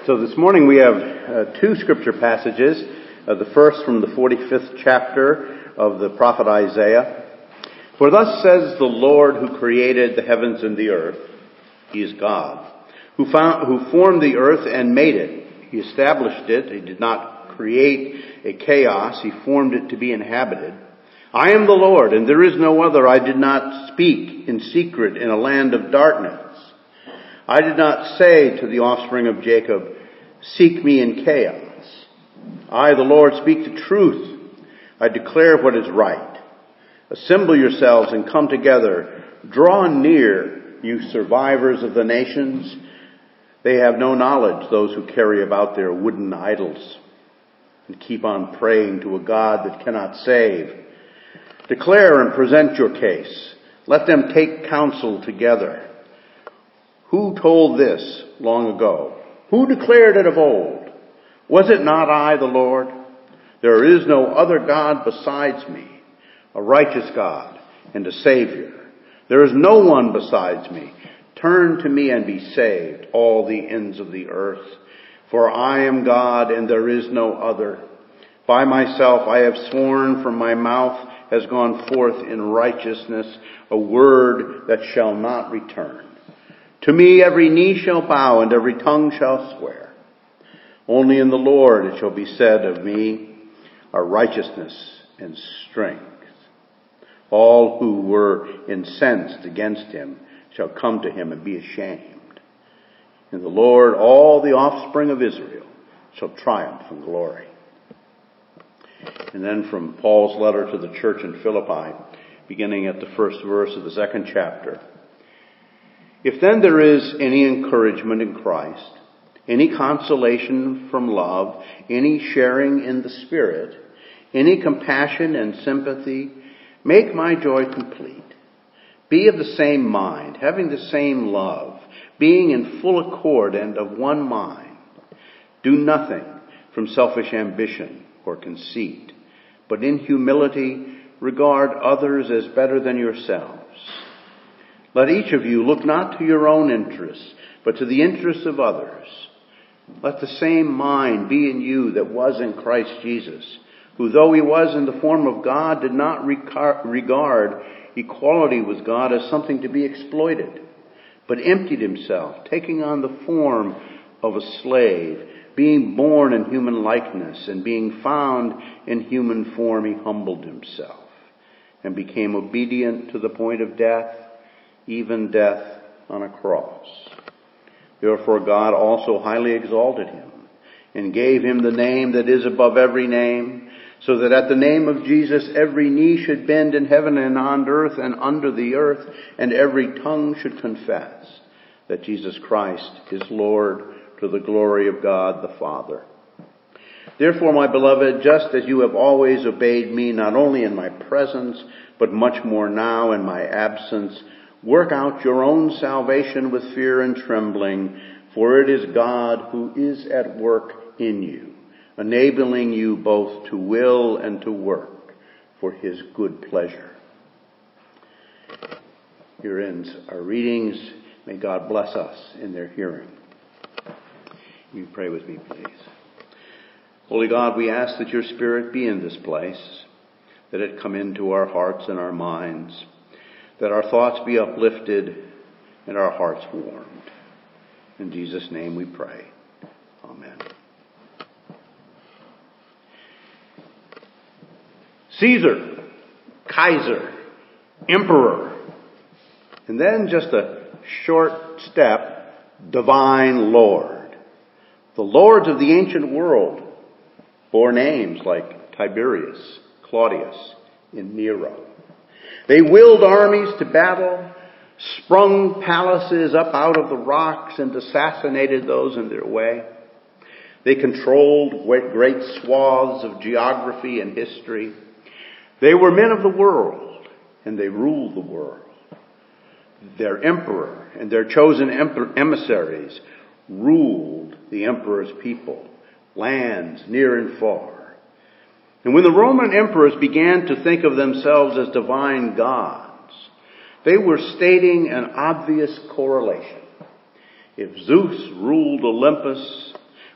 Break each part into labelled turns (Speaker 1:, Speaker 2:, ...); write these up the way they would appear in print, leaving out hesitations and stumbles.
Speaker 1: So this morning we have two scripture passages. The first from the 45th chapter of the prophet Isaiah. For thus says the Lord who created the heavens and the earth, He is God, who formed the earth and made it. He established it. He did not create a chaos. He formed it to be inhabited. I am the Lord, and there is no other. I did not speak in secret in a land of darkness. I did not say to the offspring of Jacob, seek me in chaos. I, the Lord, speak the truth. I declare what is right. Assemble yourselves and come together. Draw near, you survivors of the nations. They have no knowledge, those who carry about their wooden idols and keep on praying to a God that cannot save. Declare and present your case. Let them take counsel together. Who told this long ago? Who declared it of old? Was it not I, the Lord? There is no other God besides me, a righteous God and a Savior. There is no one besides me. Turn to me and be saved, all the ends of the earth. For I am God and there is no other. By myself I have sworn, from my mouth has gone forth in righteousness a word that shall not return. To me every knee shall bow and every tongue shall swear. Only in the Lord it shall be said of me, are righteousness and strength. All who were incensed against him shall come to him and be ashamed. In the Lord all the offspring of Israel shall triumph in glory. And then from Paul's letter to the church in Philippi, beginning at the first verse of the second chapter. If then there is any encouragement in Christ, any consolation from love, any sharing in the Spirit, any compassion and sympathy, make my joy complete. Be of the same mind, having the same love, being in full accord and of one mind. Do nothing from selfish ambition or conceit, but in humility regard others as better than yourselves. Let each of you look not to your own interests, but to the interests of others. Let the same mind be in you that was in Christ Jesus, who though he was in the form of God, did not regard equality with God as something to be exploited, but emptied himself, taking on the form of a slave, being born in human likeness, and being found in human form, he humbled himself, and became obedient to the point of death, even death on a cross. Therefore God also highly exalted him, and gave him the name that is above every name, so that at the name of Jesus every knee should bend in heaven and on earth and under the earth, and every tongue should confess that Jesus Christ is Lord, to the glory of God the Father. Therefore, my beloved, just as you have always obeyed me, not only in my presence, but much more now in my absence, work out your own salvation with fear and trembling, for it is God who is at work in you, enabling you both to will and to work for his good pleasure. Here ends our readings. May God bless us in their hearing. You pray with me, please. Holy God, we ask that your Spirit be in this place, that it come into our hearts and our minds, that our thoughts be uplifted and our hearts warmed. In Jesus' name we pray. Amen. Caesar, Kaiser, Emperor, and then just a short step, Divine Lord. The lords of the ancient world bore names like Tiberius, Claudius, and Nero. They willed armies to battle, sprung palaces up out of the rocks, and assassinated those in their way. They controlled great swaths of geography and history. They were men of the world, and they ruled the world. Their emperor and their chosen emissaries ruled the emperor's people, lands near and far. And when the Roman emperors began to think of themselves as divine gods, they were stating an obvious correlation. If Zeus ruled Olympus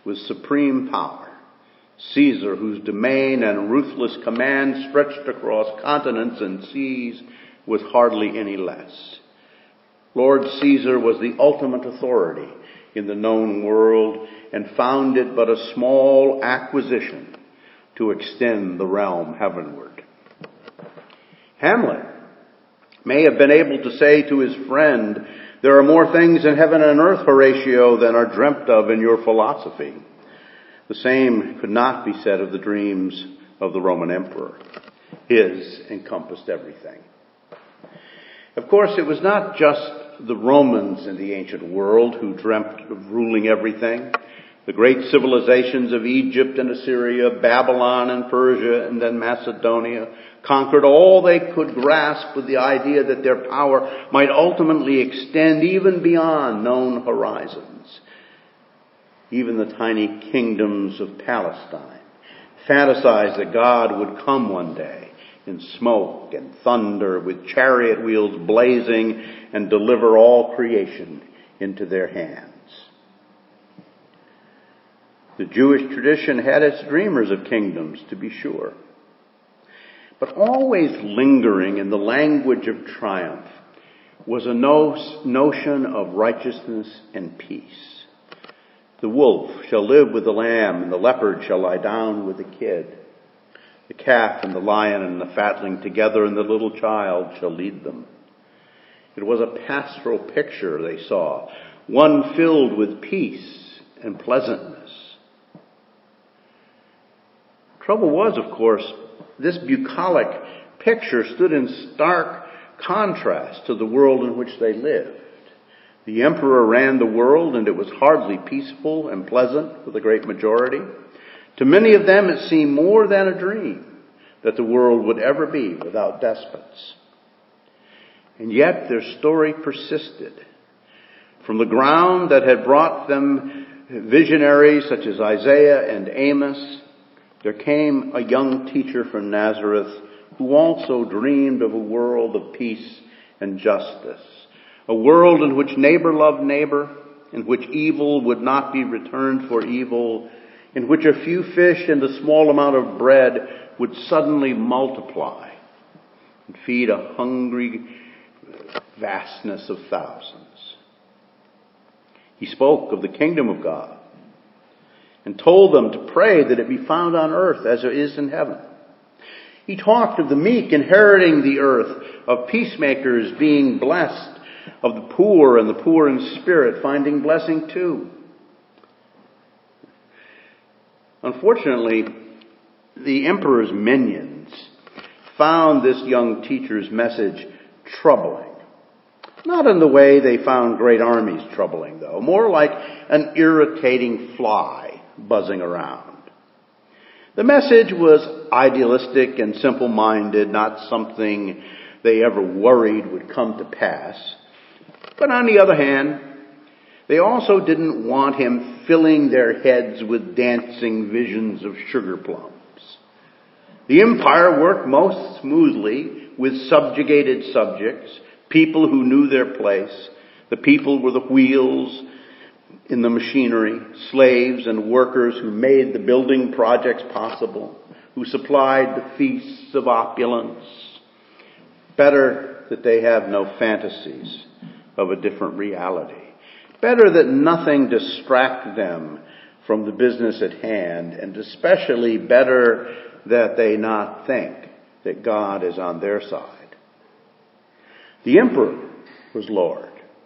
Speaker 1: with supreme power. Caesar, whose domain and ruthless command stretched across continents and seas, was hardly any less. Lord Caesar was the ultimate authority in the known world and found it but a small acquisition to extend the realm heavenward. Hamlet may have been able to say to his friend, "There are more things in heaven and earth, Horatio, than are dreamt of in your philosophy." The same could not be said of the dreams of the Roman emperor. His encompassed everything. Of course, it was not just the Romans in the ancient world who dreamt of ruling everything. The great civilizations of Egypt and Assyria, Babylon and Persia, and then Macedonia conquered all they could grasp with the idea that their power might ultimately extend even beyond known horizons. Even the tiny kingdoms of Palestine fantasized that God would come one day in smoke and thunder with chariot wheels blazing and deliver all creation into their hands. The Jewish tradition had its dreamers of kingdoms, to be sure. But always lingering in the language of triumph was a notion of righteousness and peace. The wolf shall live with the lamb, and the leopard shall lie down with the kid. The calf and the lion and the fatling together, and the little child shall lead them. It was a pastoral picture they saw, one filled with peace and pleasantness. Trouble was, of course, this bucolic picture stood in stark contrast to the world in which they lived. The emperor ran the world, and it was hardly peaceful and pleasant for the great majority. To many of them, it seemed more than a dream that the world would ever be without despots. And yet their story persisted. From the ground that had brought them visionaries such as Isaiah and Amos, there came a young teacher from Nazareth who also dreamed of a world of peace and justice. A world in which neighbor loved neighbor, in which evil would not be returned for evil, in which a few fish and a small amount of bread would suddenly multiply and feed a hungry vastness of thousands. He spoke of the kingdom of God and told them to pray that it be found on earth as it is in heaven. He talked of the meek inheriting the earth, of peacemakers being blessed, of the poor and the poor in spirit finding blessing too. Unfortunately, the emperor's minions found this young teacher's message troubling. Not in the way they found great armies troubling, though. More like an irritating fly buzzing around. The message was idealistic and simple-minded, not something they ever worried would come to pass. But on the other hand, they also didn't want him filling their heads with dancing visions of sugar plums. The empire worked most smoothly with subjugated subjects, people who knew their place. The people were the wheels in the machinery, slaves and workers who made the building projects possible, who supplied the feasts of opulence. Better that they have no fantasies of a different reality. Better that nothing distract them from the business at hand, and especially better that they not think that God is on their side. The emperor was Lord.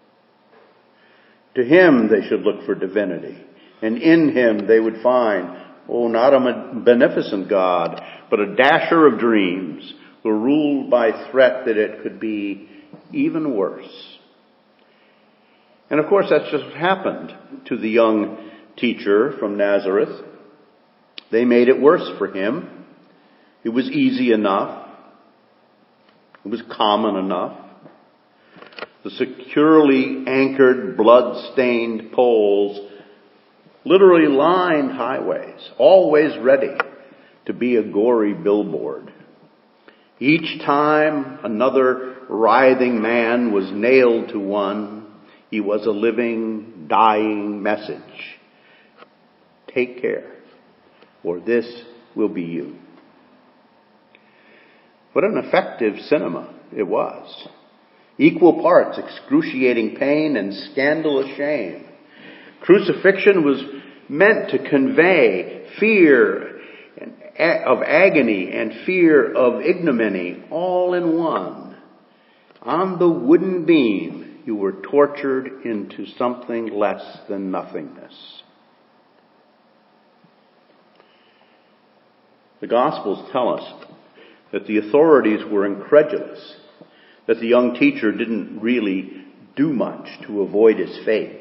Speaker 1: To him they should look for divinity, and in him they would find, not a beneficent God, but a dasher of dreams, who ruled by threat that it could be even worse. And of course that's just what happened to the young teacher from Nazareth. They made it worse for him. It was easy enough. It was common enough. The securely anchored, blood-stained poles literally lined highways, always ready to be a gory billboard. Each time another writhing man was nailed to one, he was a living, dying message. Take care, or this will be you. What an effective cinema it was. Equal parts excruciating pain and scandalous shame. Crucifixion was meant to convey fear of agony and fear of ignominy all in one. On the wooden beam, you were tortured into something less than nothingness. The Gospels tell us that the authorities were incredulous, that the young teacher didn't really do much to avoid his fate.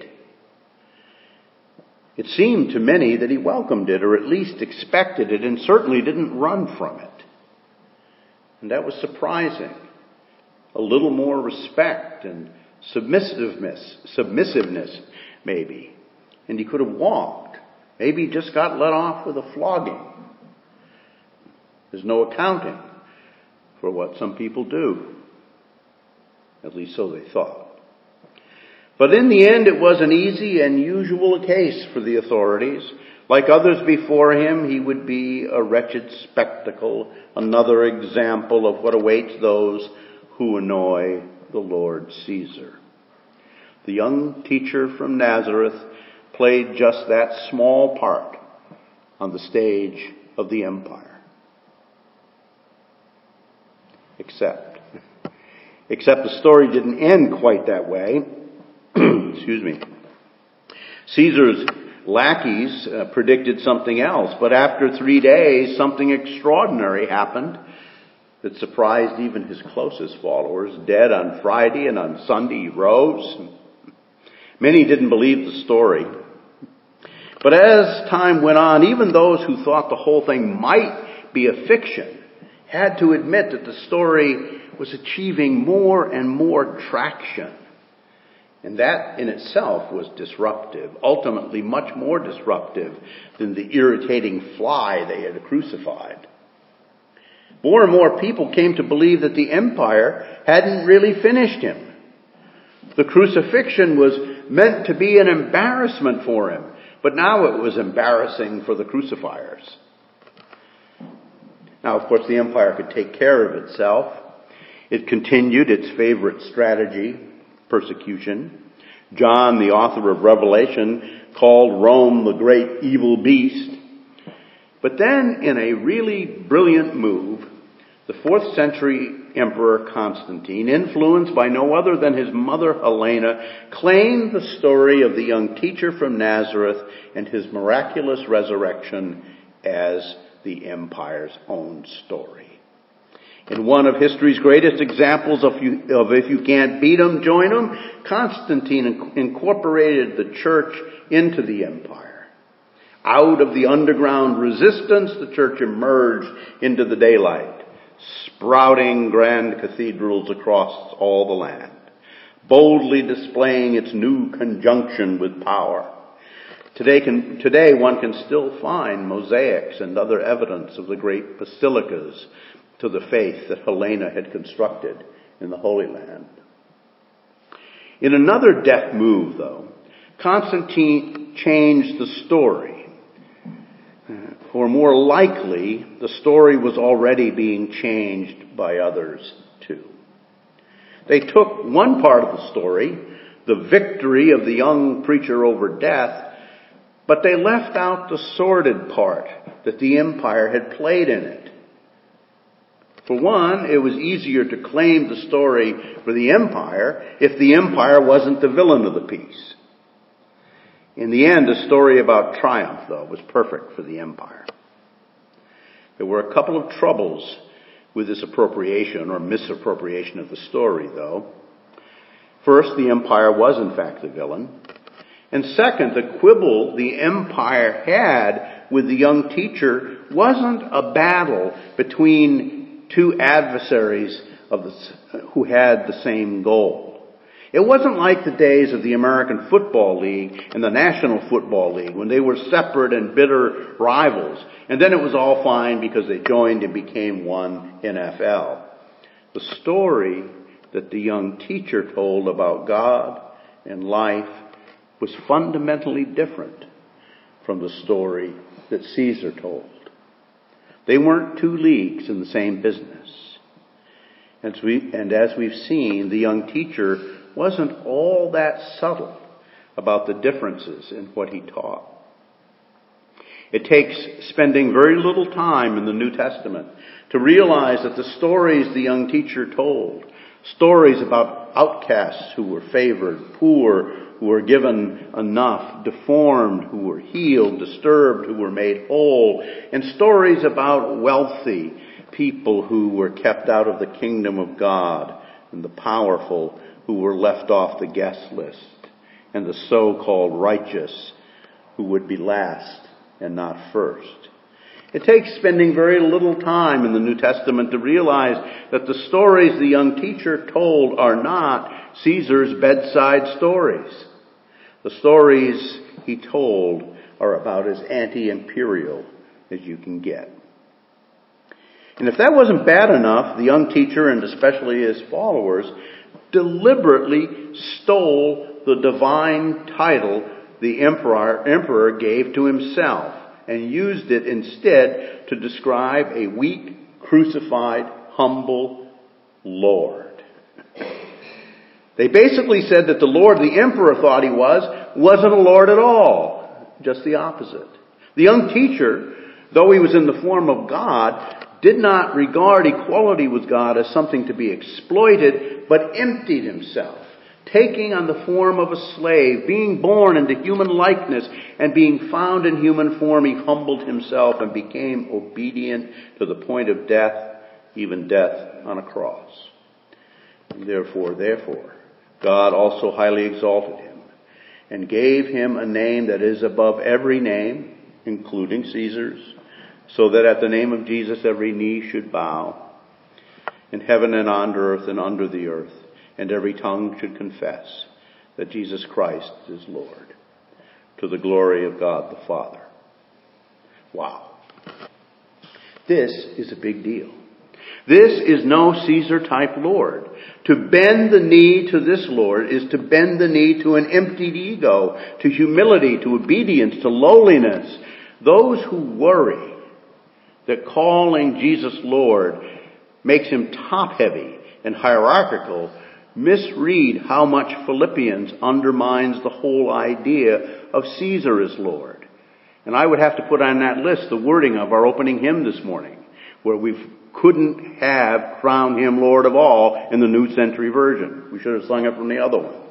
Speaker 1: It seemed to many that he welcomed it, or at least expected it, and certainly didn't run from it. And that was surprising. A little more respect and submissiveness, maybe. And he could have walked. Maybe he just got let off with a flogging. There's no accounting for what some people do. At least so they thought. But in the end, it was an easy and usual case for the authorities. Like others before him, he would be a wretched spectacle, another example of what awaits those who annoy the Lord Caesar. The young teacher from Nazareth played just that small part on the stage of the empire. Except the story didn't end quite that way. Excuse me. Caesar's lackeys predicted something else, but after 3 days, something extraordinary happened that surprised even his closest followers. Dead on Friday, and on Sunday he rose. Many didn't believe the story. But as time went on, even those who thought the whole thing might be a fiction had to admit that the story was achieving more and more traction. And that in itself was disruptive, ultimately much more disruptive than the irritating fly they had crucified. More and more people came to believe that the empire hadn't really finished him. The crucifixion was meant to be an embarrassment for him, but now it was embarrassing for the crucifiers. Now, of course, the empire could take care of itself. It continued its favorite strategy, persecution. John, the author of Revelation, called Rome the great evil beast. But then, in a really brilliant move, the 4th century Emperor Constantine, influenced by no other than his mother Helena, claimed the story of the young teacher from Nazareth and his miraculous resurrection as the empire's own story. In one of history's greatest examples of if you can't beat 'em, join 'em, Constantine incorporated the church into the empire. Out of the underground resistance, the church emerged into the daylight, sprouting grand cathedrals across all the land, boldly displaying its new conjunction with power. Today one can still find mosaics and other evidence of the great basilicas to the faith that Helena had constructed in the Holy Land. In another deft move, though, Constantine changed the story. Or more likely, the story was already being changed by others too. They took one part of the story, the victory of the young preacher over death, but they left out the sordid part that the empire had played in it. For one, it was easier to claim the story for the empire if the empire wasn't the villain of the piece. In the end, a story about triumph, though, was perfect for the empire. There were a couple of troubles with this appropriation or misappropriation of the story, though. First, the empire was in fact the villain. And second, the quibble the empire had with the young teacher wasn't a battle between two adversaries who had the same goal. It wasn't like the days of the American Football League and the National Football League when they were separate and bitter rivals, and then it was all fine because they joined and became one NFL. The story that the young teacher told about God and life was fundamentally different from the story that Caesar told. They weren't two leagues in the same business. And as we've seen, the young teacher wasn't all that subtle about the differences in what he taught. It takes spending very little time in the New Testament to realize that the stories the young teacher told, stories about outcasts who were favored, poor who were given enough, deformed who were healed, disturbed who were made whole, and stories about wealthy people who were kept out of the kingdom of God, and the powerful who were left off the guest list, and the so-called righteous who would be last and not first. It takes spending very little time in the New Testament to realize that the stories the young teacher told are not Caesar's bedside stories. The stories he told are about as anti-imperial as you can get. And if that wasn't bad enough, the young teacher, and especially his followers, deliberately stole the divine title the emperor gave to himself and used it instead to describe a weak, crucified, humble Lord. They basically said that the Lord the emperor thought he wasn't a Lord at all. Just the opposite. The young teacher, though he was in the form of God, did not regard equality with God as something to be exploited, but emptied himself, taking on the form of a slave, being born into human likeness, and being found in human form, he humbled himself and became obedient to the point of death, even death on a cross. And therefore, God also highly exalted him and gave him a name that is above every name, including Caesar's, so that at the name of Jesus every knee should bow, in heaven and on earth and under the earth, and every tongue should confess that Jesus Christ is Lord, to the glory of God the Father. Wow. This is a big deal. This is no Caesar-type Lord. To bend the knee to this Lord is to bend the knee to an emptied ego, to humility, to obedience, to lowliness. Those who worry that calling Jesus Lord makes him top-heavy and hierarchical misread how much Philippians undermines the whole idea of Caesar as Lord. And I would have to put on that list the wording of our opening hymn this morning, where we couldn't have crowned him Lord of all in the New Century Version. We should have sung it from the other one.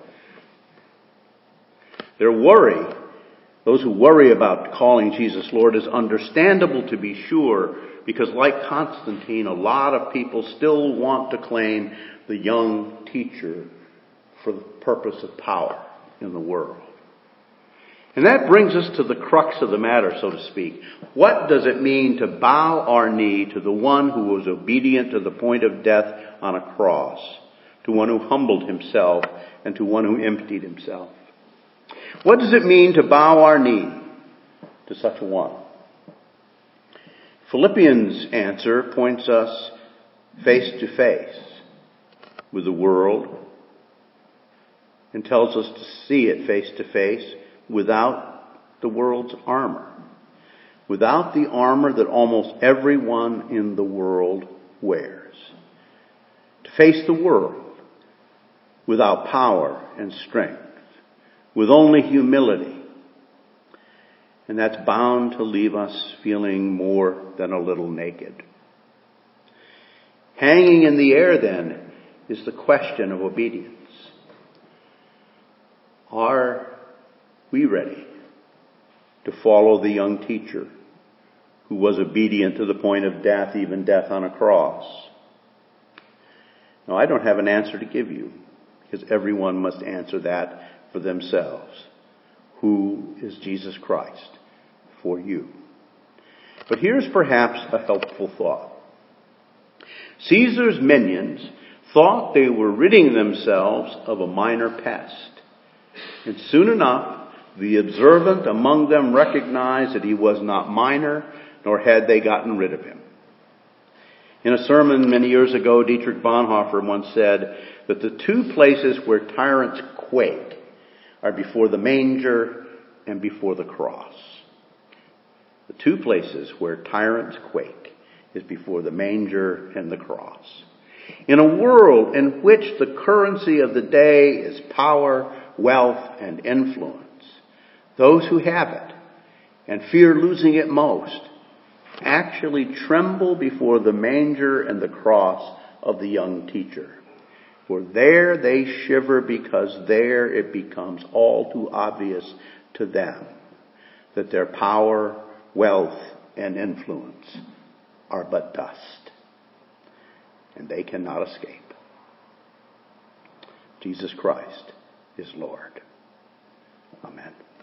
Speaker 1: Their worry, those who worry about calling Jesus Lord, is understandable to be sure, because like Constantine, a lot of people still want to claim the young teacher for the purpose of power in the world. And that brings us to the crux of the matter, so to speak. What does it mean to bow our knee to the one who was obedient to the point of death on a cross, to one who humbled himself, and to one who emptied himself? What does it mean to bow our knee to such a one? Philippians' answer points us face to face with the world and tells us to see it face to face without the world's armor, without the armor that almost everyone in the world wears. To face the world without power and strength, with only humility. And that's bound to leave us feeling more than a little naked. Hanging in the air, then, is the question of obedience. Are we ready to follow the young teacher who was obedient to the point of death, even death on a cross? Now, I don't have an answer to give you, because everyone must answer that for themselves. Who is Jesus Christ for you? But here's perhaps a helpful thought. Caesar's minions thought they were ridding themselves of a minor pest. And soon enough, the observant among them recognized that he was not minor, nor had they gotten rid of him. In a sermon many years ago, Dietrich Bonhoeffer once said that the two places where tyrants quake are before the manger and before the cross. The two places where tyrants quake is before the manger and the cross. In a world in which the currency of the day is power, wealth, and influence, those who have it and fear losing it most actually tremble before the manger and the cross of the young teacher. For there they shiver, because there it becomes all too obvious to them that their power, wealth, and influence are but dust, and they cannot escape. Jesus Christ is Lord. Amen.